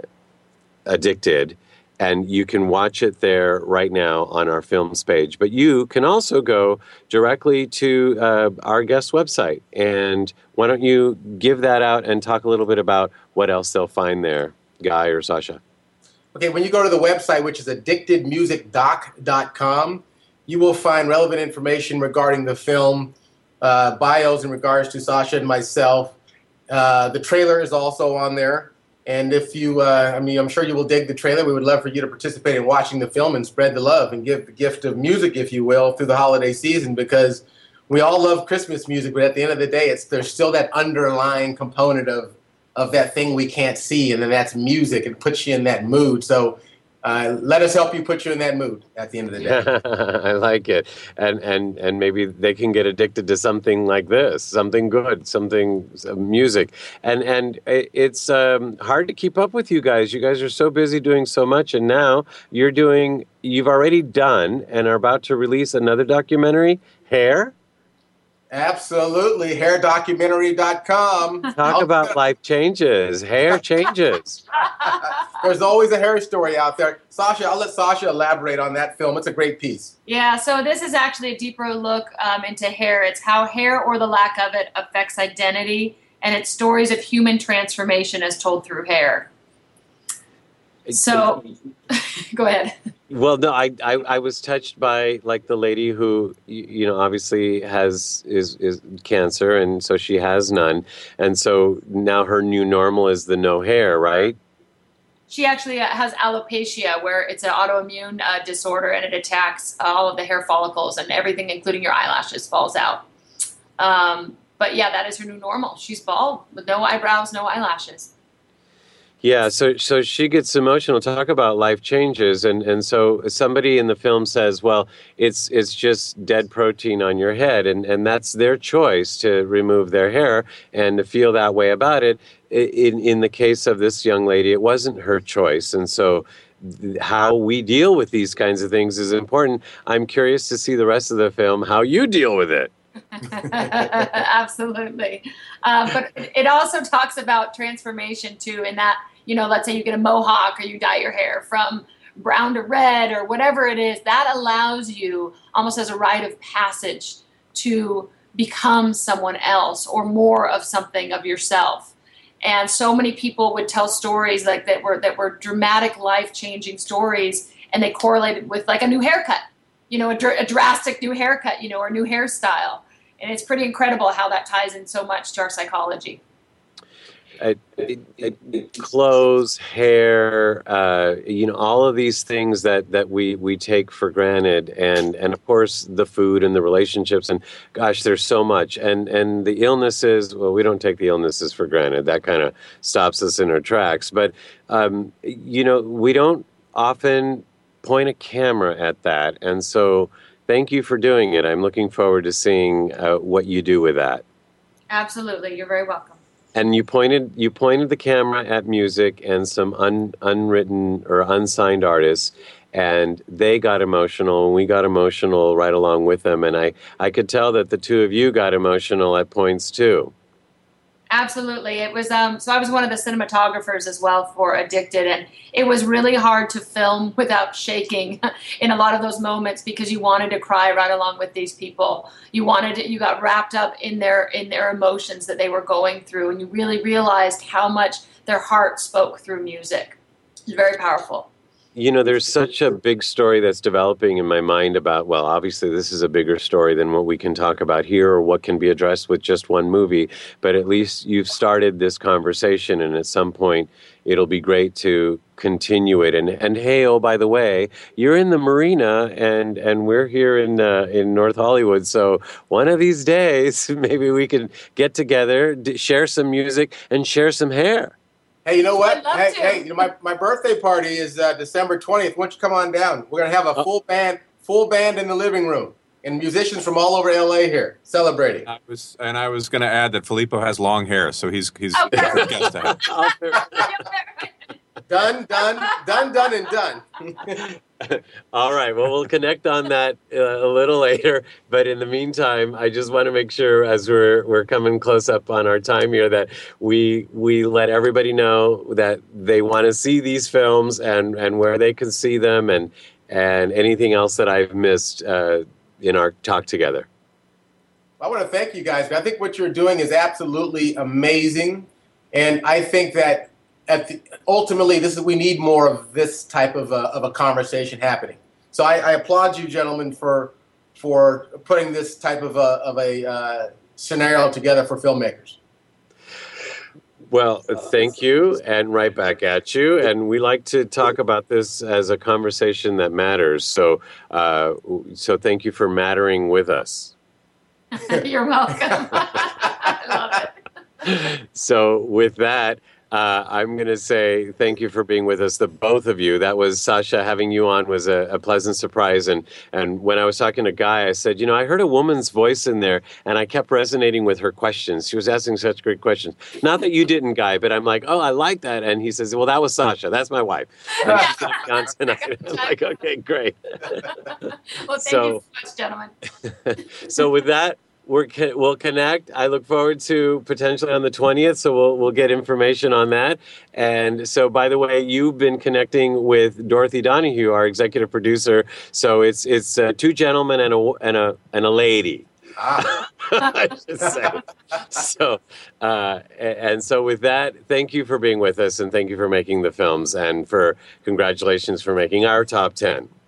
Addicted, and you can watch it there right now on our films page. But you can also go directly to uh, our guest website. And why don't you give that out and talk a little bit about what else they'll find there, Guy or Sasha? Okay, when you go to the website, which is addicted music doc dot com, you will find relevant information regarding the film, uh, bios in regards to Sasha and myself. Uh, the trailer is also on there. And if you, uh, I mean, I'm sure you will dig the trailer. We would love for you to participate in watching the film and spread the love and give the gift of music, if you will, through the holiday season, because we all love Christmas music, but at the end of the day, it's there's still that underlying component of of that thing we can't see, and then that's music. It puts you in that mood. So uh, let us help you put you in that mood at the end of the day. I like it. And, and, and maybe they can get addicted to something like this, something good, something, some music. And, and it's um, hard to keep up with you guys. You guys are so busy doing so much. And now you're doing, you've already done and are about to release another documentary, Hair. Absolutely. hair documentary dot com. Talk about life changes. Hair changes. There's always a hair story out there. Sasha, I'll let Sasha elaborate on that film. It's a great piece. Yeah, so this is actually a deeper look um, into hair. It's how hair, or the lack of it, affects identity, and it's stories of human transformation as told through hair. So, go ahead. Well, no, I, I I was touched by, like, the lady who, you know, obviously has is is cancer, and so she has none, and so now her new normal is the no hair, right? She actually has alopecia, where it's an autoimmune uh, disorder, and it attacks all of the hair follicles, and everything, including your eyelashes, falls out. Um, but yeah, that is her new normal. She's bald with no eyebrows, no eyelashes. Yeah, so so she gets emotional. Talk about life changes, and, and so somebody in the film says, well, it's it's just dead protein on your head, and, and that's their choice to remove their hair and to feel that way about it. In in the case of this young lady, it wasn't her choice, and so how we deal with these kinds of things is important. I'm curious to see the rest of the film, how you deal with it. Absolutely. Uh, but it also talks about transformation too, in that, you know, let's say you get a mohawk or you dye your hair from brown to red or whatever it is, that allows you almost as a rite of passage to become someone else or more of something of yourself. And so many people would tell stories like that were that were dramatic, life-changing stories, and they correlated with like a new haircut, you know, a, dr- a drastic new haircut, you know, or new hairstyle. And it's pretty incredible how that ties in so much to our psychology. Uh, it, it, clothes, hair, uh, you know, all of these things that, that we, we take for granted, and, and of course the food and the relationships, and gosh, there's so much, and and the illnesses. Well, we don't take the illnesses for granted. That kind of stops us in our tracks. But um, you know, we don't often point a camera at that, and so thank you for doing it. I'm looking forward to seeing uh, what you do with that. Absolutely, you're very welcome. And you pointed you pointed the camera at music and some un, unwritten or unsigned artists, and they got emotional, and we got emotional right along with them. And I, I could tell that the two of you got emotional at points too. Absolutely. It was um so I was one of the cinematographers as well for Addicted, and it was really hard to film without shaking in a lot of those moments, because you wanted to cry right along with these people. You wanted to, you got wrapped up in their in their emotions that they were going through, and you really realized how much their heart spoke through music. It was very powerful. You know, there's such a big story that's developing in my mind about, well, obviously this is a bigger story than what we can talk about here or what can be addressed with just one movie. But at least you've started this conversation, and at some point it'll be great to continue it. And, and hey, oh, by the way, you're in the marina, and, and we're here in uh, in North Hollywood. So one of these days, maybe we can get together, d- share some music, and share some hair. Hey, you know what? I'd love Hey, to. hey, you know, my, my birthday party is uh, December twentieth. Why don't you come on down? We're gonna have a full band, full band in the living room, and musicians from all over L A here celebrating. I was, and I was going to add that Filippo has long hair, so he's he's Oh, a good guest to have. Done, done, done, done, and done. All right. Well, we'll connect on that uh, a little later. But in the meantime, I just want to make sure, as we're we're coming close up on our time here, that we we let everybody know that they want to see these films and, and where they can see them, and and anything else that I've missed uh, in our talk together. I want to thank you guys. I think what you're doing is absolutely amazing, and I think that at the, ultimately, this is we need more of this type of a, of a conversation happening. So I, I applaud you, gentlemen, for for putting this type of a of a uh, scenario together for filmmakers. Well, thank you, and right back at you. And we like to talk about this as a conversation that matters. So, uh, so thank you for mattering with us. You're welcome. I love it. So, with that, Uh, I'm going to say thank you for being with us, the both of you. That was Sasha. Having you on was a, a pleasant surprise. And and when I was talking to Guy, I said, you know, I heard a woman's voice in there, and I kept resonating with her questions. She was asking such great questions. Not that you didn't, Guy, but I'm like, oh, I like that. And he says, well, that was Sasha. That's my wife. And she's not gone tonight. I'm like, okay, great. Well, thank So- you so much, gentlemen. So with that, we're co- we'll connect. I look forward to potentially on the twentieth, so we'll we'll get information on that. And so, by the way, you've been connecting with Dorothy Donahue, our executive producer. So it's it's uh, two gentlemen and a and a and a lady. Ah. I should say. So, uh, a- and so with that, thank you for being with us, and thank you for making the films, and for congratulations for making our top ten.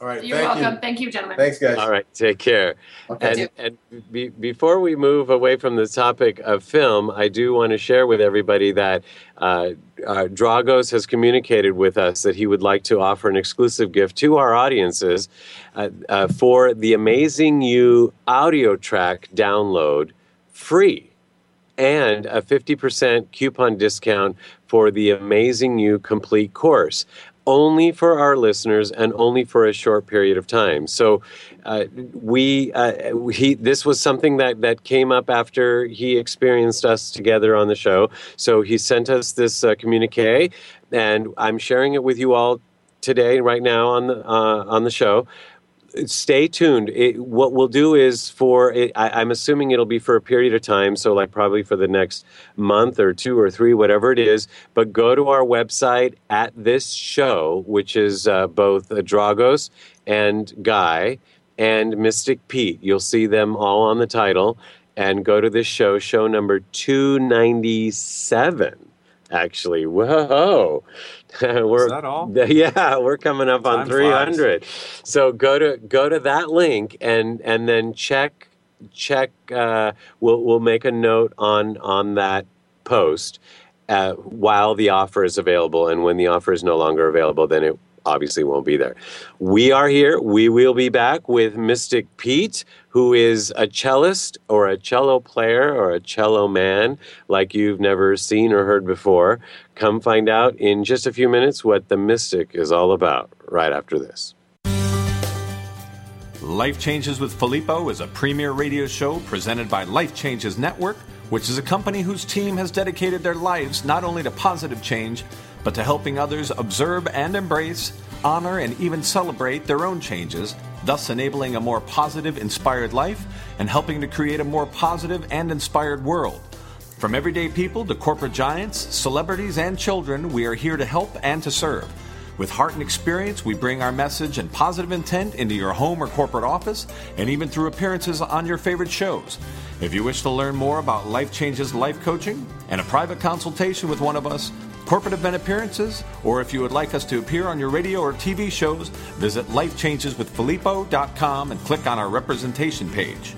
All right. You're thank welcome. You. Thank you, gentlemen. Thanks, guys. All right, take care. Okay. And, and be, before we move away from the topic of film, I do want to share with everybody that uh, uh, Dragos has communicated with us that he would like to offer an exclusive gift to our audiences uh, uh, for the Amazing You audio track download free, and a fifty percent coupon discount for the Amazing You complete course. Only for our listeners and only for a short period of time. So uh, we, uh, he, this was something that, that came up after he experienced us together on the show. So he sent us this uh, communique, and I'm sharing it with you all today, right now on the uh, on the show. Stay tuned. It, what we'll do is for, it, I, I'm assuming it'll be for a period of time, so like probably for the next month or two or three, whatever it is, but go to our website at this show, which is uh, both uh, Dragos and Guy and Mystic Pete. You'll see them all on the title, and go to this show, show number two ninety-seven. Actually, whoa! we're, Is that all? Yeah, we're coming up on Time three hundred. flies. So go to go to that link and and then check check. Uh, we'll we'll make a note on on that post uh, while the offer is available, and when the offer is no longer available, then it obviously won't be there. We are here. We will be back with Mystic Pete, who is a cellist or a cello player or a cello man like you've never seen or heard before. Come find out in just a few minutes what the Mystic is all about right after this. Life Changes with Filippo is a premier radio show presented by Life Changes Network, which is a company whose team has dedicated their lives not only to positive change, but to helping others observe and embrace, honor, and even celebrate their own changes, thus enabling a more positive, inspired life and helping to create a more positive and inspired world. From everyday people to corporate giants, celebrities, and children, we are here to help and to serve. With heart and experience, we bring our message and positive intent into your home or corporate office, and even through appearances on your favorite shows. If you wish to learn more about Life Changes life coaching and a private consultation with one of us, corporate event appearances, or if you would like us to appear on your radio or T V shows, visit life changes with filippo dot com and click on our representation page.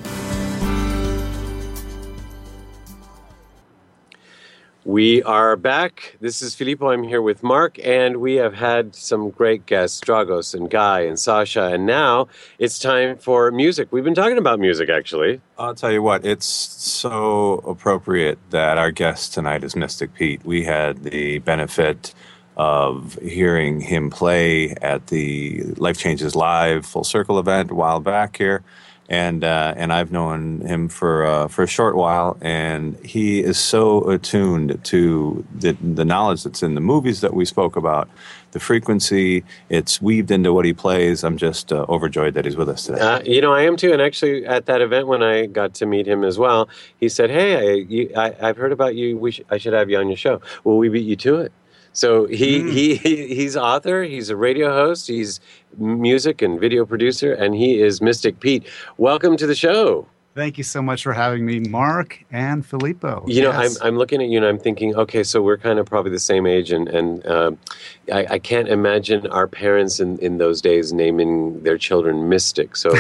We are back. This is Filippo. I'm here with Mark, and we have had some great guests, Dragos and Guy and Sasha, and now it's time for music. We've been talking about music, actually. I'll tell you what, it's so appropriate that our guest tonight is Mystic Pete. We had the benefit of hearing him play at the Life Changes Live Full Circle event a while back here. And uh, and I've known him for uh, for a short while, and he is so attuned to the the knowledge that's in the movies that we spoke about, the frequency. It's weaved into what he plays. I'm just uh, overjoyed that he's with us today. Uh, you know, I am too. And actually, at that event when I got to meet him as well, he said, "Hey, I, you, I, I've heard about you. We sh- I should have you on your show." Well, we beat you to it. So he, mm. he he he's author, he's a radio host, he's music and video producer, and he is Mystic Pete. Welcome to the show. Thank you so much for having me, Mark and Filippo. You know, yes. I'm I'm looking at you and I'm thinking, okay, so we're kind of probably the same age, and and uh, I, I can't imagine our parents in, in those days naming their children Mystic. So.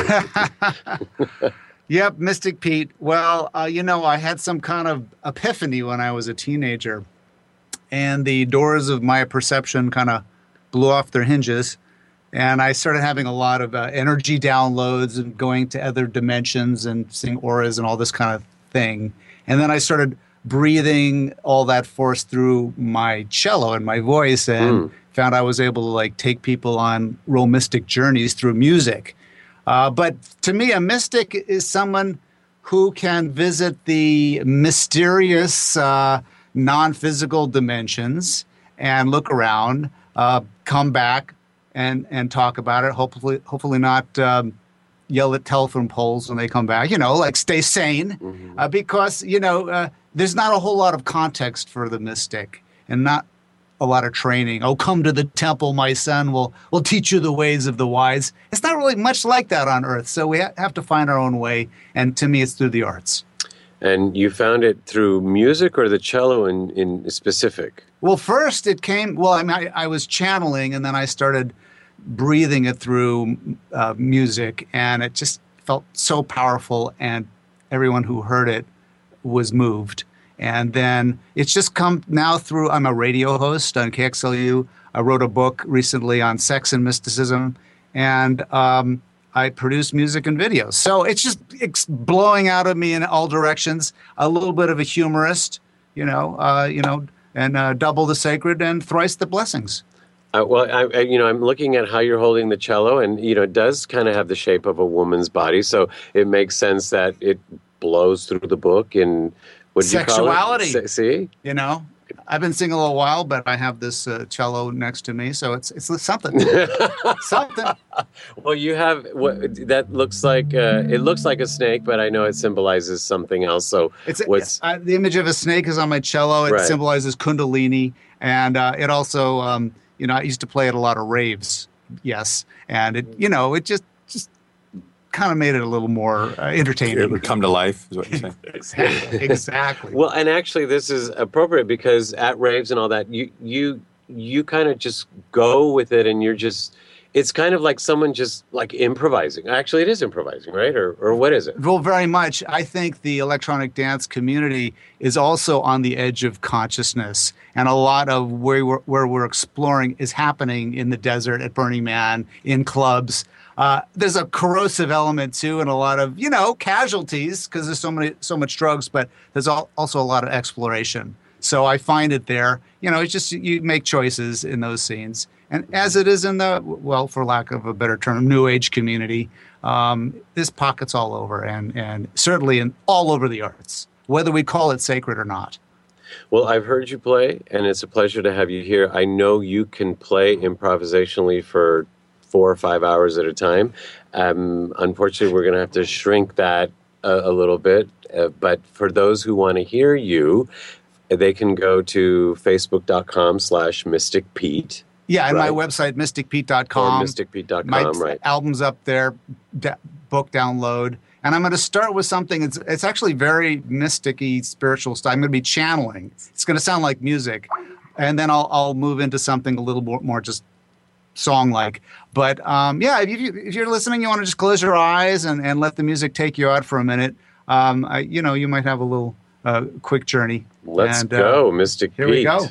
Yep, Mystic Pete. Well, uh, you know, I had some kind of epiphany when I was a teenager. And the doors of my perception kind of blew off their hinges. And I started having a lot of uh, energy downloads and going to other dimensions and seeing auras and all this kind of thing. And then I started breathing all that force through my cello and my voice, and mm. found I was able to like take people on real mystic journeys through music. Uh, but to me, a mystic is someone who can visit the mysterious uh, non-physical dimensions and look around, uh, come back and and talk about it. Hopefully, hopefully not um, yell at telephone poles when they come back. You know, like stay sane, mm-hmm. uh, because you know uh, there's not a whole lot of context for the mystic and not a lot of training. Oh, come to the temple, my son. We'll we'll teach you the ways of the wise. It's not really much like that on Earth. So we ha- have to find our own way. And to me, it's through the arts. And you found it through music or the cello in, in specific? Well, first it came, well, I mean, I, I was channeling, and then I started breathing it through uh, music, and it just felt so powerful, and everyone who heard it was moved. And then it's just come now through, I'm a radio host on K X L U. I wrote a book recently on sex and mysticism, and um, I produce music and videos. So it's just it's blowing out of me in all directions. A little bit of a humorist, you know, uh, you know, and uh, double the sacred and thrice the blessings. Uh, well, I, I, you know, I'm looking at how you're holding the cello, and you know, it does kind of have the shape of a woman's body, so it makes sense that it blows through the book and what did sexuality. You call it? Se- see, you know, I've been singing a little while, but I have this uh, cello next to me, so it's it's something. something. Well, you have what that looks like. Uh, it looks like a snake, but I know it symbolizes something else. So it's what's uh, the image of a snake is on my cello. It right. symbolizes Kundalini, and uh, it also, um, you know, I used to play at a lot of raves. Yes, and it, you know, it just just kind of made it a little more uh, entertaining. It would come to life, is what you're saying. exactly. exactly. Well, and actually, this is appropriate because at raves and all that, you you you kind of just go with it, and you're just. It's kind of like someone just like improvising. Actually, it is improvising, right? Or or what is it? Well, very much. I think the electronic dance community is also on the edge of consciousness. And a lot of where we're, where we're exploring is happening in the desert, at Burning Man, in clubs. Uh, there's a corrosive element, too, and a lot of, you know, casualties because there's so many, so much drugs, but there's al- also a lot of exploration. So I find it there. You know, it's just you make choices in those scenes. And as it is in the, well, for lack of a better term, New Age community, um, there's pockets all over, and, and certainly in all over the arts, whether we call it sacred or not. Well, I've heard you play, and it's a pleasure to have you here. I know you can play improvisationally for four or five hours at a time. Um, unfortunately, we're going to have to shrink that a, a little bit. Uh, but for those who want to hear you, they can go to facebook.com slash Mystic Pete. Yeah, and right. my website, mystic pete dot com. Or mystic pete dot com, my right. album's up there, d- book download. And I'm going to start with something, it's, it's actually very mystic-y, spiritual style. I'm going to be channeling. It's going to sound like music. And then I'll, I'll move into something a little more, more just song-like. But um, yeah, if, you, if you're listening, you want to just close your eyes and, and let the music take you out for a minute. Um, I, you know, you might have a little uh, quick journey. Let's and, go, uh, Mystic here Pete. Here we go.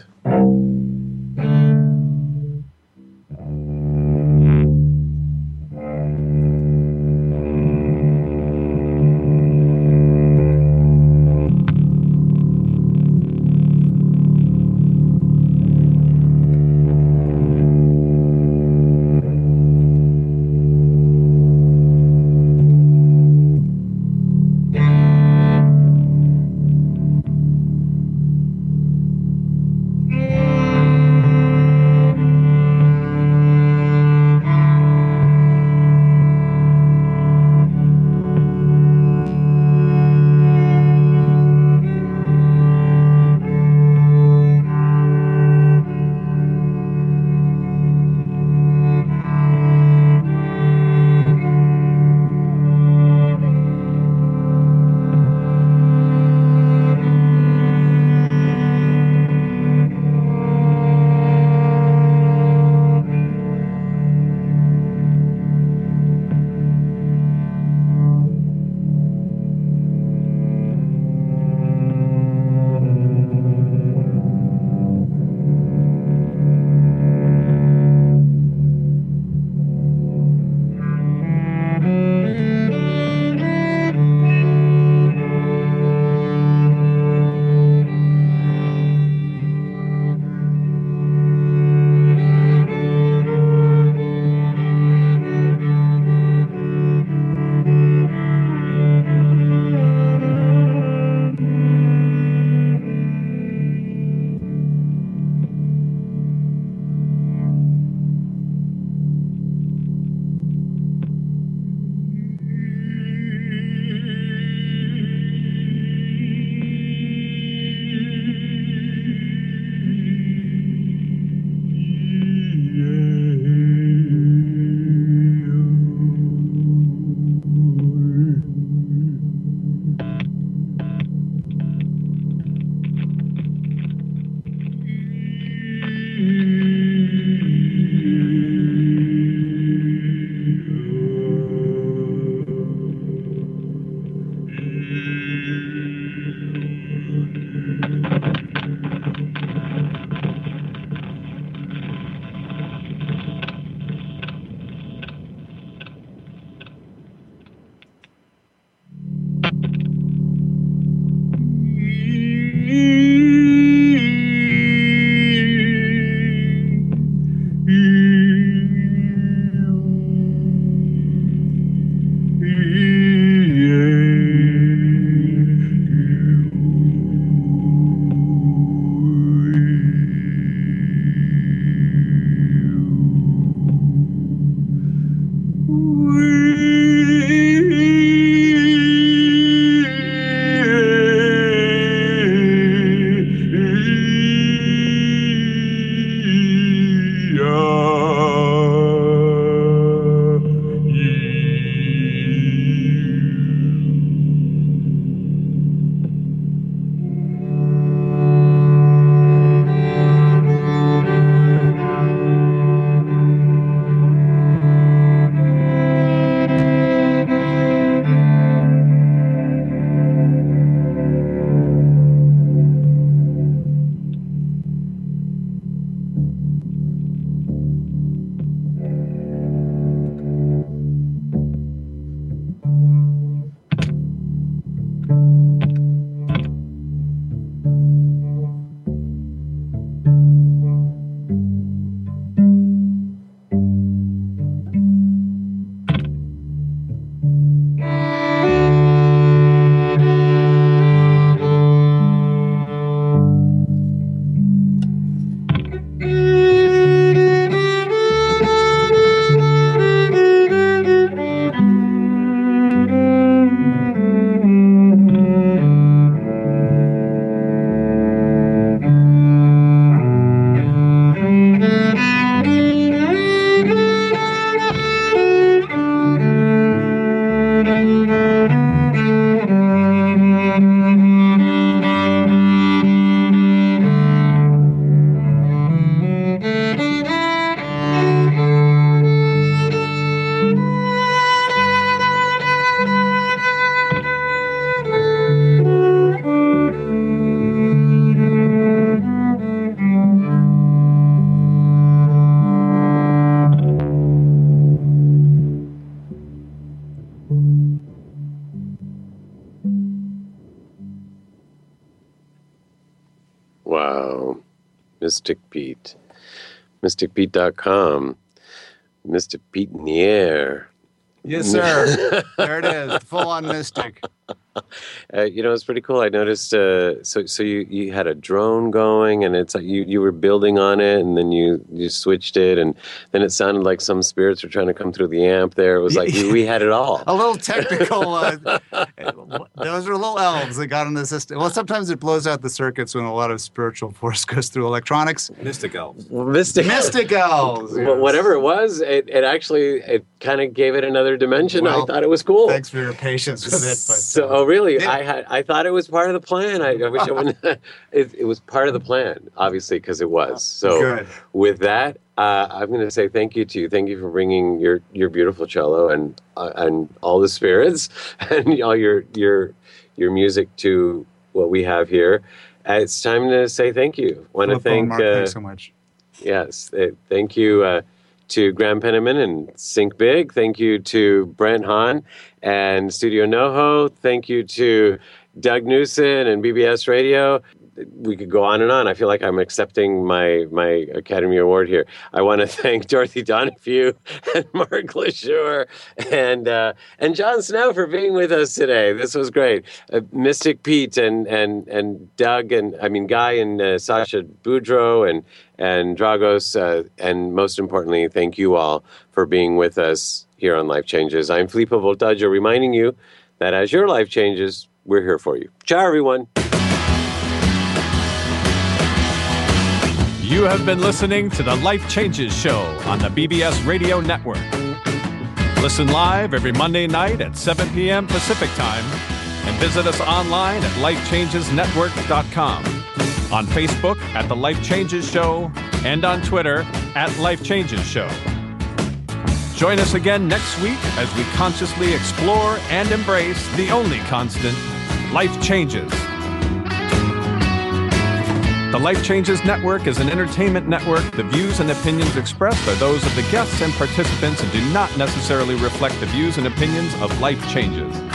Mystic Pete. mystic pete dot com. Mystic Pete in the air. Yes, sir. There it is. Full on Mystic. Uh, you know, it's pretty cool. I noticed. Uh, so, so you, you had a drone going, and it's like you, you were building on it, and then you, you switched it, and then it sounded like some spirits were trying to come through the amp. There, it was like we, we had it all. A little technical. Uh, those are little elves that got in the system. Well, sometimes it blows out the circuits when a lot of spiritual force goes through electronics. Mystic elves. Mystic, Mystic elves. Yes. Whatever it was, it, it actually it kind of gave it another dimension. Well, I thought it was cool. Thanks for your patience with it. But, so, oh, really? It, I had I thought it was part of the plan. I, I wish I wouldn't. it, it was part of the plan, obviously, because it was. So Good. With that, uh, I'm going to say thank you to you. Thank you for bringing your, your beautiful cello and uh, and all the spirits and all your your your music to what we have here. Uh, it's time to say thank you. Want to thank. Mark, uh, thanks so much. Yes, uh, thank you. Uh, to Graham Penniman and Sync Big. Thank you to Brent Hahn and Studio NoHo. Thank you to Doug Newson and B B S Radio. We could go on and on. I feel like I'm accepting my my Academy Award here. I want to thank Dorothy Donahue and Mark LeSure and uh, and John Snow for being with us today. This was great. Uh, Mystic Pete and and and Doug and I mean Guy and uh, Sasha Boudreau and and Dragos uh, and most importantly, thank you all for being with us here on Life Changes. I'm Filippo Voltaggio, reminding you that as your life changes, we're here for you. Ciao, everyone. You have been listening to the Life Changes Show on the B B S Radio Network. Listen live every Monday night at seven p.m. Pacific Time and visit us online at life changes network dot com, on Facebook at The Life Changes Show, and on Twitter at Life Changes Show. Join us again next week as we consciously explore and embrace the only constant, life changes. The Life Changes Network is an entertainment network. The views and opinions expressed are those of the guests and participants and do not necessarily reflect the views and opinions of Life Changes.